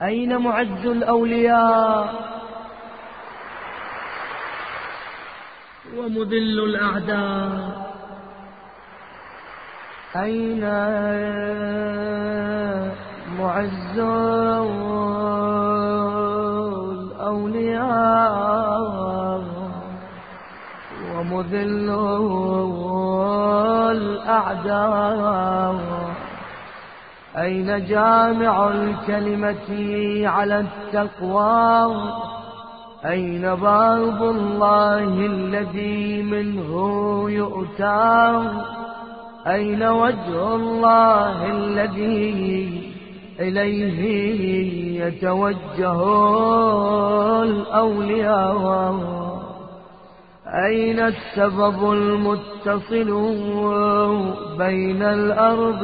أين معز الأولياء ومذل الأعداء؟ أين معز الأولياء ومذل الأعداء؟ أين جامع الكلمة على التقوى؟ أين باب الله الذي منه يؤتى؟ أين وجه الله الذي إليه يتوجه الأولياء؟ أين السبب المتصل بين الأرض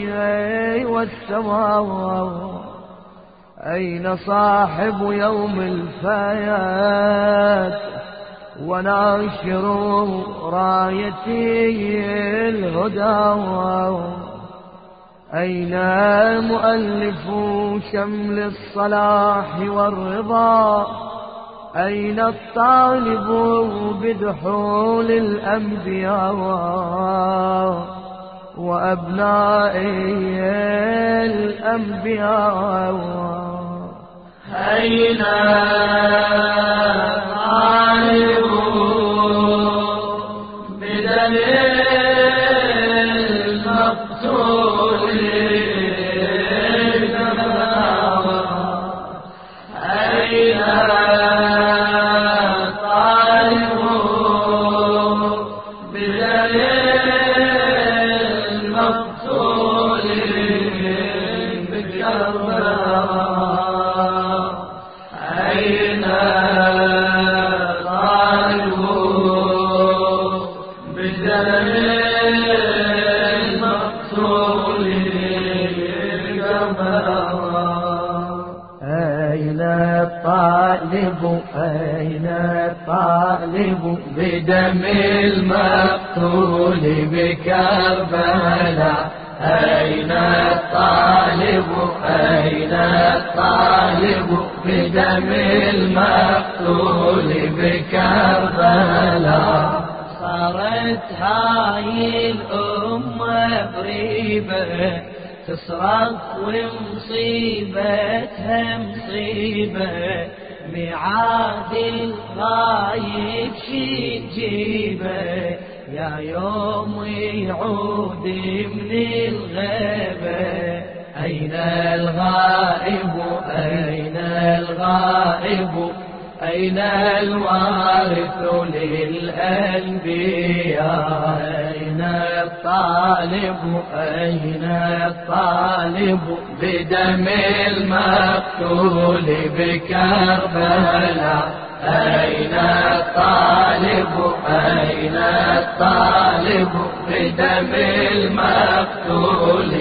والسماء؟ أين صاحب يوم الفيات وناشر رايتي الهدى؟ أين مؤلف شمل الصلاح والرضا؟ أين الطالب بدحول الأنبياء وأبناء الأنبياء؟ أين طالب بدل المقتول؟ أين طالب بدل المقتول بكربلاء؟ أين طالب بدل المقتول بكربلاء؟ أين الطالب أين الطالب بدم المقتول بكربلاء؟ أين الطالب أين الطالب بدم المقتول بكربلاء؟ صارت هاي الأمة بريبة تصرخ ومصيبتها مصيبة، ميعاد الغايب شي تجيبه يا يوم يعود من الغيبة. أين الغائب أين الغائب أين الوارث للأنبياء؟ أين الطالب أين الطالب بدم المقتول بكربلاء؟ أين الطالب أين الطالب بدم المقتول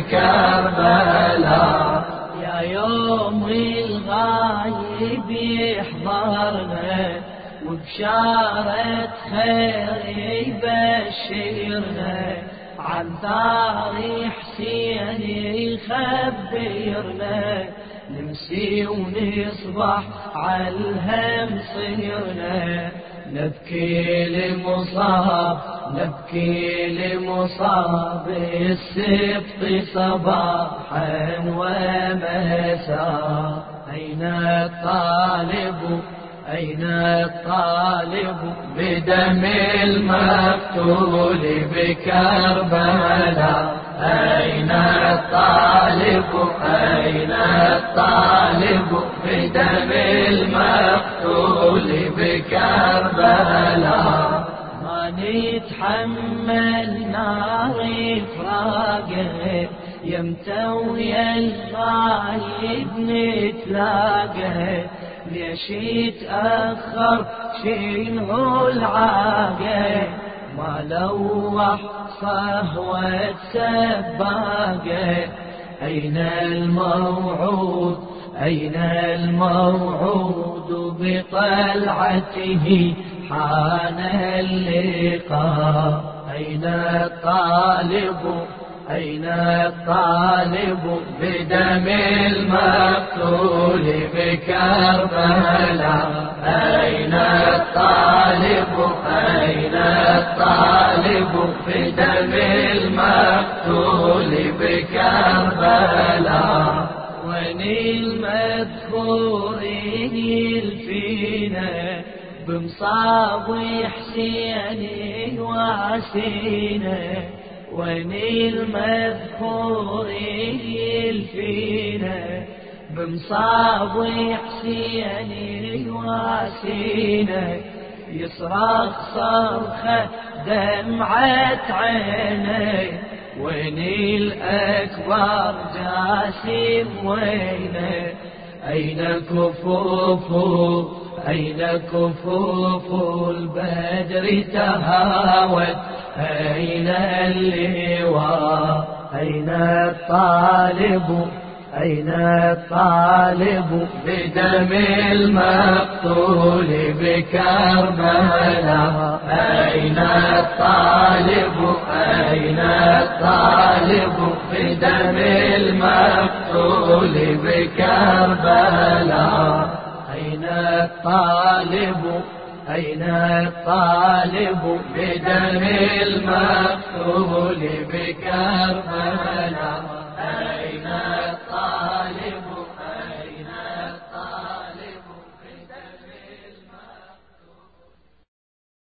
بكربلاء؟ يا يوم الغايب يحضرنا وبشارة خير يبشرنا، عن ثار حسين يخبرنا، نمسي ونصبح عالهم صيرنا، نبكي لمصاب نبكي لمصاب السبط صباحا ومساء. أين الطالب أين الطالب بدم المقتول بكربلاء؟ أين الطالب أين الطالب بدم المقتول بكربلاء؟ ما نتحمل نار فراقه يمتى ويا الغايب نتلاقى، ليش يتأخر شنو العاقة؟ ما لوح صهوة سباقة. أين الموعود أين الموعود بطلعته حان اللقاء؟ أين الطالب أين الطالب بدم المقتول بكربلاء. أين الطالب أين الطالب في دم المقتول بكربلاء. وين المذكور يلفينا بمصاب حسين وعسينا. وين المذكور يلفينا بمصاب حسين وعسينا. يصرخ صرخة دمعة عيني وين الأكبر جاسم وينه. أين كفوف أين كفوف البدر تهاوت أين اللواء. أين الطالب أين الطالب بدم المقتول بكربلاء. أين الطالب أين الطالب بدم المقتول بكربلاء. أين الطالب أين الطالب بدم المقتول بكربلاء.